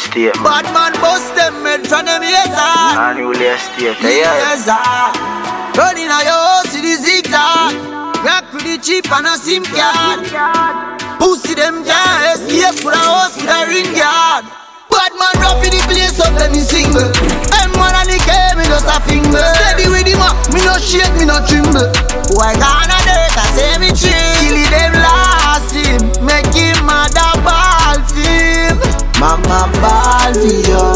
estate, man. Bad man bust them made from them yes, And you estate, yeah. yes, running on your house to the zigzag. Rock with the cheap and a SIM card. Pussy them can't escape for a house with a ring yard. Bad man rap in the place up, let me single. M1 and the K, me just a finger. Steady with him up, me no shake, me no tremble. Boy gone a dirt, I say me chill. Kill them last him, make him mad a ball film. Mama ball for you.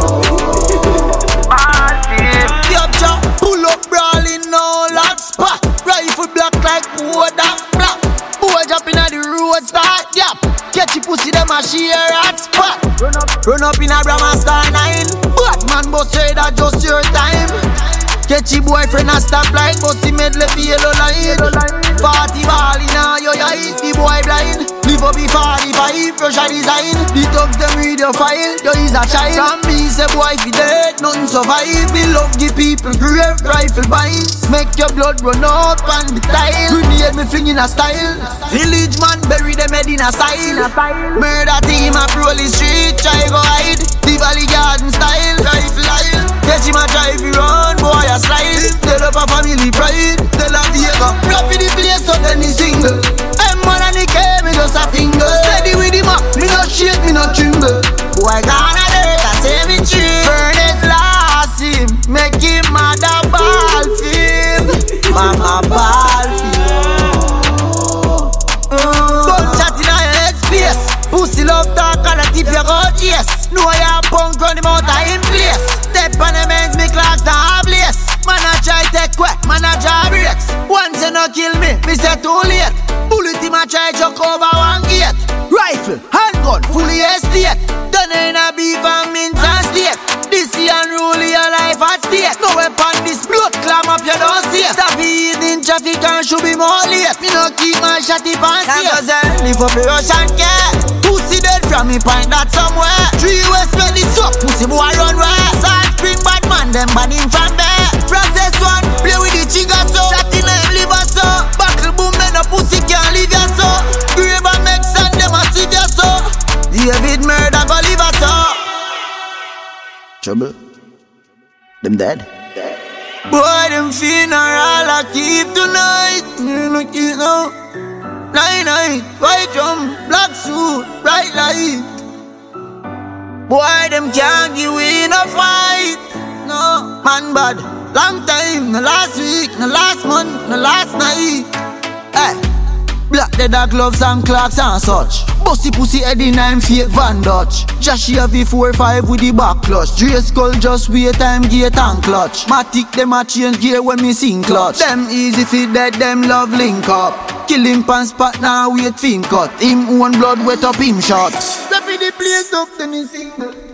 Ball film. Yup, chop, pull up brawling, no lock spot. Rifle black like Kodak black. Boy jump in the road start, yap. Catch your pussy, them a share hot spot. Run up in a Brahma Star 9. Bad man bust say that just your time. Catch your boyfriend a stop like pussy medley for yellow line. Party ball in a yo hit the boy blind. Live up the 45, Russia design. The thugs them read your file, yo is a child. From me say boy fi dead, nothing survive. We love give people grave rifle binds. Make your blood run up on the tile. Grenade me fling in a style. Village man bury them head in a style. Murder team a roll the street, try go hide. The Valley Garden style, rifle aisle. Catch him a drive you run, boy a slide. Tell up a family pride, tell a Diego. Rap in the place so then he single. M1 and the K, me just a finger. Steady with him up, me no shake, me no tremble. Boy gone a dirt, I say me chill. Furnace last him, make him mad a ball film. Mama ball film. Don't chat in your head space. Pussy love talk and a tip your God, yes. Know ya punk run him out of him place. Step on the men's, me clocks down half place. Man a try take quick, man a draw brakes. Once you no kill me say too late. Bullet him a try chuck over one gate. Rifle, handgun, fully estate. Done in a beef and mince and steak. This unruly your life at stake. No weapon, this blood clam up you don't see. Stop eating traffic and should be more late. Me no keep my shotty pants here. Live up the Russian care. Pussy dead from me point that somewhere. 3 West where this up, pussy boy run where. Salt Spring bad man, them ban him from there. Process one, play with the chigga so. Shot in a liver so. Buckle boom, then a pussy can't leave ya so. Grave and make sand, them a sit ya so. David murder go leave us so. Trouble? Them dead? Boy, them funeral I keep tonight. You know, keep now. Night, white drum, black suit, bright light. Boy, them can't give we no fight. No, man bad. Long time, no last week, no last month, no last night. Hey, black leather gloves and clocks and such. Bossy pussy head in I'm fake Van Dutch. Joshy have V45 with the back clutch. Dre skull just wait time gate and clutch. Matic them a change gear when me sing clutch. Them easy fit dead, them love link up. Kill him pan spot now wait fin cut. Him own blood wet up him shot. Step in the place up then he single.